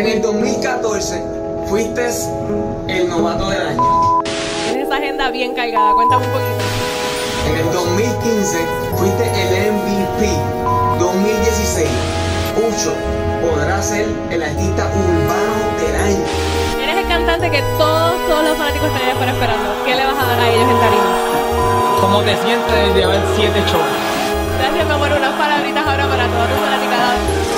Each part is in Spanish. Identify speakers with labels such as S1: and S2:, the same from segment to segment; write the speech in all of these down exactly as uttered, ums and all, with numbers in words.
S1: En el dos mil catorce fuiste el novato del año.
S2: Tienes esa agenda bien cargada, cuéntame un poquito.
S1: En el dos mil quince fuiste el M V P. dos mil dieciséis, Ucho podrá ser el artista urbano del año.
S2: Eres el cantante que todos, todos los fanáticos están allá afuera esperando. ¿Qué le vas a dar a ellos en tarima?
S3: ¿Cómo te sientes de haber siete shows?
S2: Gracias, mi amor. Unas palabritas ahora para toda tu fanaticada.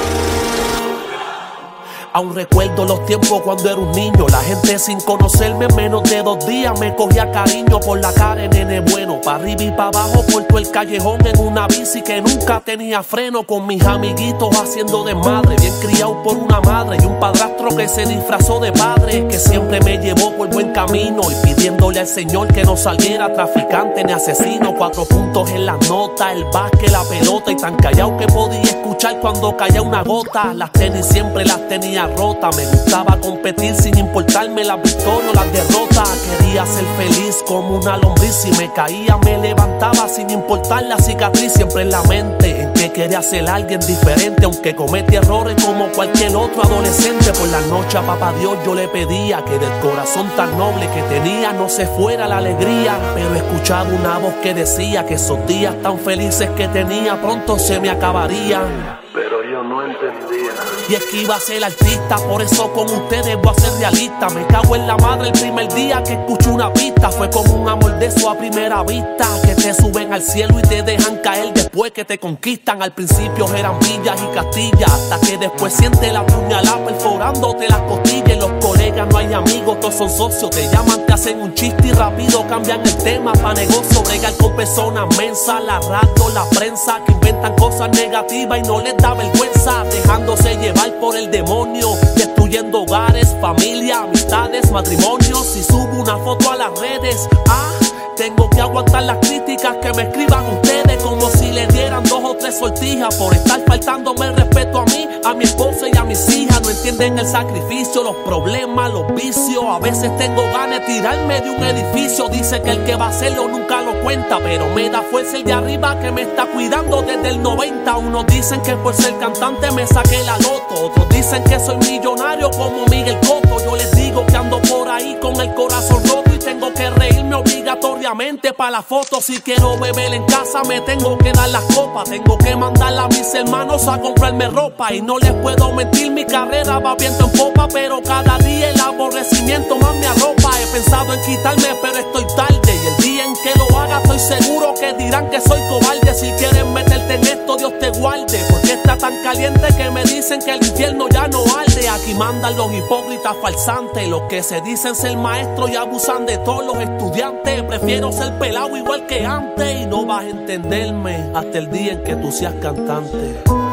S4: Aún recuerdo los tiempos cuando era un niño. La gente sin conocerme en menos de dos días me cogía cariño por la cara de nene bueno. Pa' arriba y pa' abajo por todo el callejón en una bici que nunca tenía freno. Con mis amiguitos haciendo desmadre, bien criado por una madre y un padrastro que se disfrazó de padre, que siempre me llevó por buen camino y pidiéndole al Señor que no saliera traficante ni asesino. Cuatro puntos en las notas, el básquet, la pelota, y tan callado que podía escuchar cuando caía una gota. Las tenis siempre las tenía rota. Me gustaba competir sin importarme las victorias o las derrotas. Quería ser feliz como una lombriz. Si me caía me levantaba sin importar la cicatriz. Siempre en la mente en que quería ser alguien diferente, aunque cometí errores como cualquier otro adolescente. Por la noche a papá Dios yo le pedía que del corazón tan noble que tenía no se fuera la alegría. Pero escuchaba una voz que decía que esos días tan felices que tenía pronto se me acabarían.
S5: Pero yo no entendía.
S4: Y es que iba a ser artista, por eso con ustedes voy a ser realista. Me cago en la madre el primer día que escucho una pista. Fue como un amor de eso a primera vista, que te suben al cielo y te dejan caer después que te conquistan. Al principio eran villas y castillas, hasta que después sientes la puñalada perforándote las costillas. Y los colegas no hay amigos, todos son socios. Te llaman, te hacen un chiste y rápido cambian el tema pa' negocio. Bregar con personas mensas, la radio, la prensa, que inventan cosas negativas y no les da vergüenza, dejándose llevar por el demonio, destruyendo hogares, familia, amistades, matrimonios. Si subo una foto a las redes, ah, tengo que aguantar las críticas que me escriban ustedes, como si le dieran dos o tres sortijas por estar faltándome el respeto a mí, a mi esposa y a mis hijas. No entienden el sacrificio, los problemas, los vicios. A veces tengo ganas de tirarme de un edificio. Dice que el que va a hacerlo nunca lo cuenta, pero me da fuerza el de arriba que me está cuidando desde el noventa. Unos dicen que por ser cantante me saqué la loto, otros dicen que soy millonario como Miguel Cotto. Yo les digo que ando por ahí con el corazón roto y tengo que reírme obligatoriamente para la foto. Si quiero beber en casa me tengo que dar las copas, tengo que mandar a mis hermanos a comprarme ropa. Y no les puedo mentir, mi carrera va viento en popa, pero cada día el aborrecimiento más me arropa. He pensado en quitarme pero estoy tarde, y el día en que lo haga estoy seguro que dirán que soy cobarde. Si quieres meterte en esto, Dios te guarde, porque está tan caliente que me dicen que el infierno ya no arde. Aquí mandan los hipócritas falsantes, los que se dicen ser maestros y abusan de todos los estudiantes. Prefiero ser pelado igual que antes, y no vas a entenderme hasta el día en que tú seas cantante.